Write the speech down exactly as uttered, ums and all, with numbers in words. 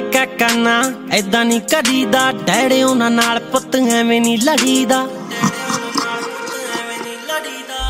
क्या करना ऐदा नी करीदा डैडे उन्हां नाल पुत्त एवें नी लड़ीदा।